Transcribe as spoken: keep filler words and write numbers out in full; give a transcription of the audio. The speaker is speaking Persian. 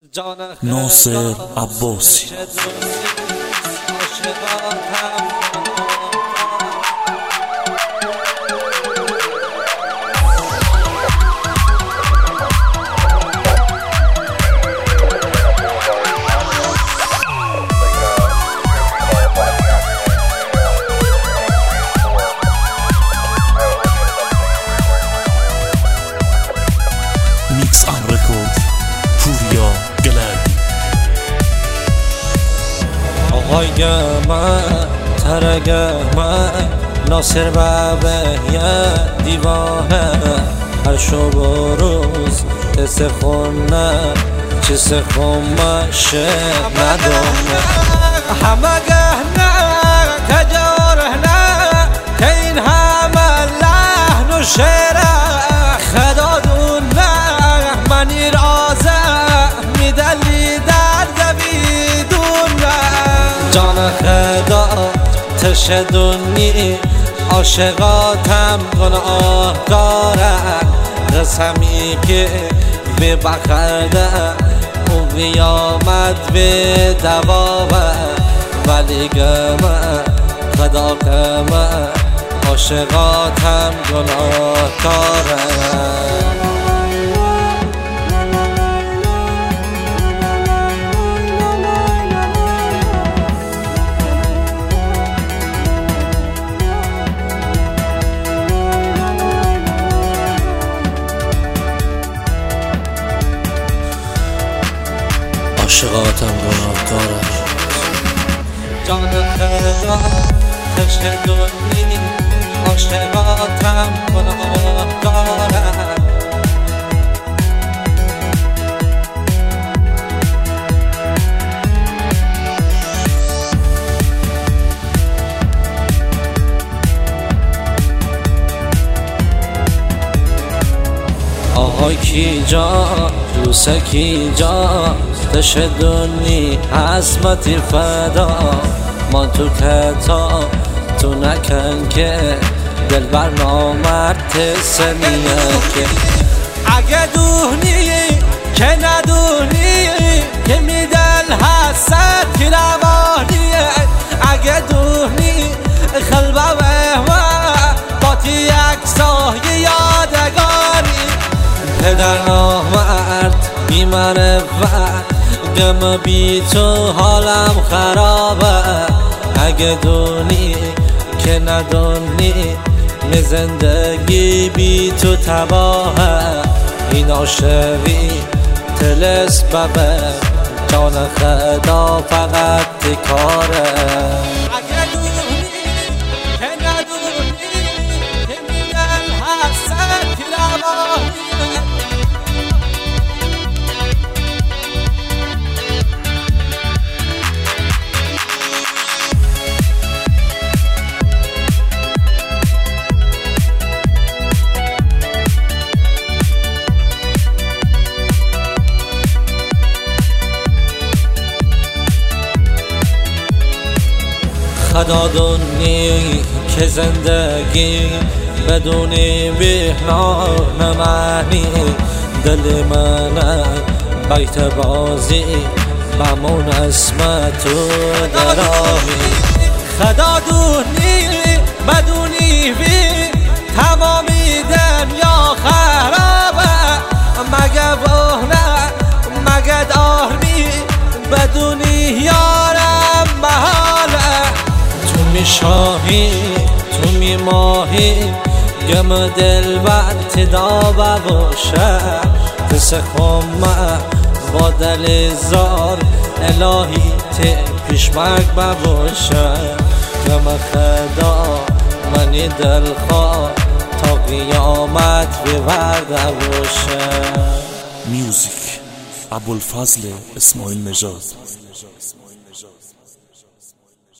ناصر عباسی. میکس آن رکورد پوریا گلردی. آقای من ترگ من ناصر بابه یه دیوانه، هر شب و روز دست خونه چه سخون مشه ندونه، همه گهنه تجاره نه که این همه لحن و شعره خدا دونه منی رازه میدلی درد بیدونه، جان خدا تشدونی عاشقاتم گناه دارن، قسمی که به بخرده او بیامد به دوابه، ولی گمه خدا گمه عاشقاتم گناه دارن. عاشقاتم گناهکارم، جان خدا تشدونی عاشقاتم گناهکارم، آهای کی جان دوسته کی جان تشدونی عظمتی فدا، ما تو کتاب تو نکن که دل بر نامرد سمیه، که اگه دونی که ندونی که میدل حسد که روانیه، اگه دونی خلبه و با تی یک سایه یادگاری، پدر نامرد بی معرفت گم بی تو حالم خرابه، اگه دونی که ندونی می زندگی بی تو تباهه، این عاشقی طلسمه جان خدا فقط تکاره، اگه دونی که ندونی که میگن حسد که روانیه، خدا دونی که زندگی بدونی بهنام معنی، دل من بیت بازی بمون اسم تو درامی، خدا دونی بدونی بی تمامی دنیا خرابه، مگه بونه مگه دارمی بدونی یارم محاله، تو می شاهی تو می ماهی گم دل بر تدابه باشه، تسخمه با دل زار الهی تی پیشمک باشه، گم خدا منی دل خواه تا قیامت بورده باشه. میوزیک ابوالفضل اسماعیل نژاد.